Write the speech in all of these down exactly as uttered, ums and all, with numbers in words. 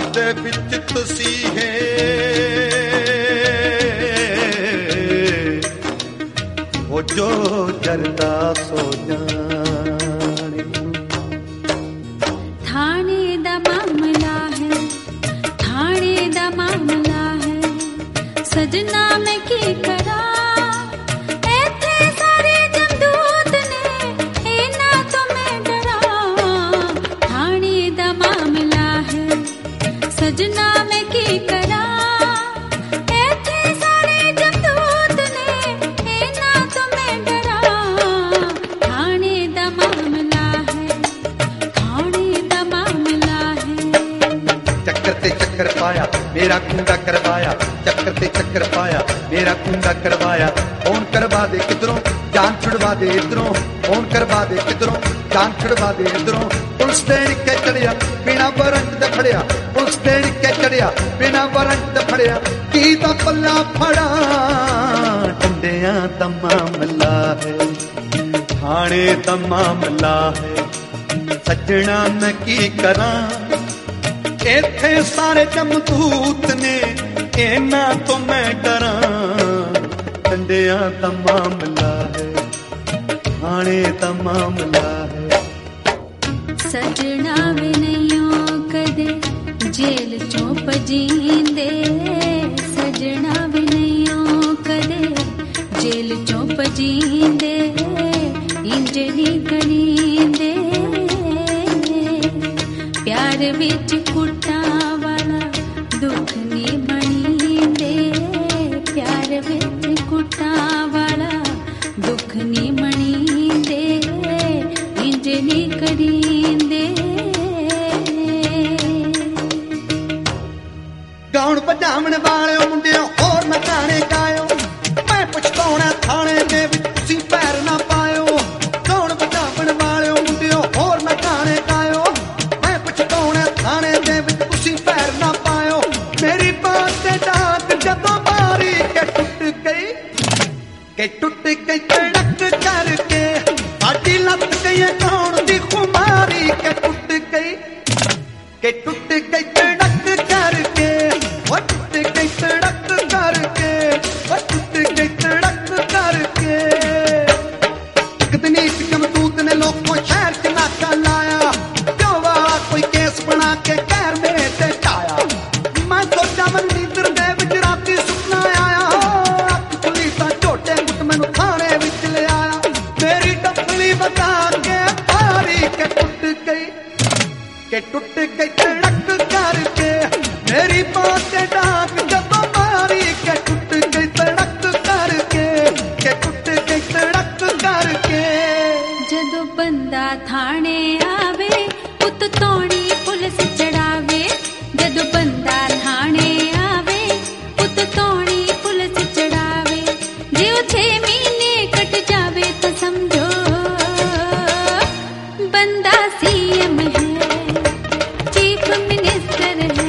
दे विच तुसी है वो जो जरदा सो जाने। थाने दा मामला है, थाने दा मामला है, सजना मैं की करा ऐथे सारे जमदूत ने इना तो मैं डरा। थाने दा मामला है, सजना मैं की करा ऐथे सारे जमदूत ने इना तो मैं डरा। थाने दा मामला है, थाने दा मामला है। चक्कर ते चक्कर पाया मेरा कुंडा करवाया, चक्कर ते चक्कर पाया मेरा कुंडा करवाया। फोन करवा दे किधरों जान छुड़वा दे इधरों, फोन करवा दे किधरों जान छुड़वा दे इधरों। पुलिस दे निके चढ़िया बिना वारंट दे फड़िया, पुलिस दे निके चढ़िया बिना वारंट दे फड़िया। की दा पल्ला फड़ा डंडियां दा मामला है, थाने दा मामला है। सजना मैं की करां इत्थे सारे जमदूत ने इना तो मैं डरां। डंडियां दा मामला है, थाने दा मामला है। सजना वे नैयों कदे जेल चों पजींदे, सजना वे नैयों कदे जेल चों पजींदे, इंज नी करींदे। प्यार विच कुट्टा वाला दुख नी मणींदे, प्यार विच कुट्टा वाला दुख नी मणींदे, इंज नी करींदे। गाउण बजावण वाले मुंडियों और ना गाने गायो, मैं पछताउणा थाने दे विच तुसीं पैर ना पायो। गाउण बजावण वाले मुंडियों और ना गाने गायो, मैं पछताउणा थाने दे विच तुसीं पैर ना पायो। मेरी बात ते डाक जदों मारी के टुट गई, के टुट गई तड़क करके साडी लत गई गाउण दी खुमारी। के टुट गई, के टुट गई तड़क करके, वो टुट गई तड़क करके, वो टुट गई तड़क करके। एक दिन इस जमदूत ने लोगों शहर च नाका लाया, क्यों वाला कोई केस बना के कैर मेरे ते टाया। मैं सोचा मन नींदर दे विच राती सुपना आया, अख खुली तां झोटे गुट मैनू थाने विच ले आया। मेरी डफली बता के पारी के टुट गई, के टुट गई तड़क करके। मेरी बात ते डाक जदों मारी के टुट गई तड़क करके, के टुट गई तड़क करके। जदों बंदा थाने आवे उत तोड़ी पुलिस चढ़ावे, जदों बंदा थाने आवे उत तोड़ी पुलिस चढ़ावे। जे छे महीने कट जावे तो समझो बंदा सीएम है, चीफ मिनिस्टर है।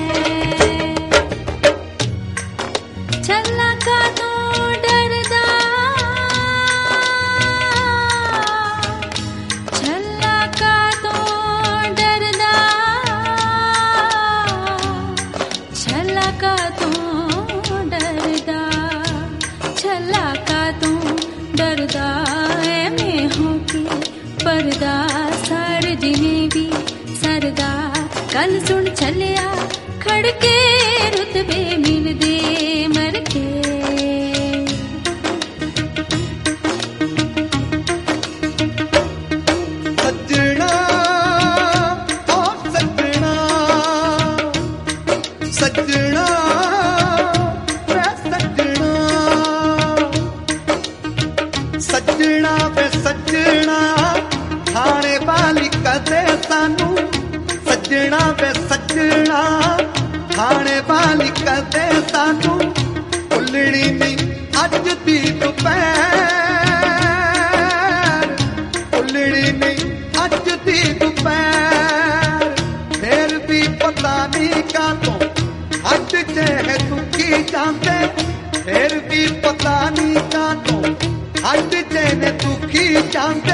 छल्ला का तो डरदा, छल्ला का तो डरदा, छल्ला का तो डरदा, छल्ला का तो डरदा। मैं हूँ कि पर्दा सार जिन्हें भी सरदा। कल सुन छलिया खड़के रुतबे मिलदे मर के। सजना ओ सजना, सजना वे सजना, सजना वे सजना। थाने वाली कदे सानू, सजना वे सजना। थाने वाली कदे सानू भुलनी नहीं अज दी दुपहर, भुलनी नहीं अज दी दुपहर। फिर भी पता नहीं कातों हट जे दुखी जाते, फिर भी पता नहीं कातों हट जे दुखी जाते।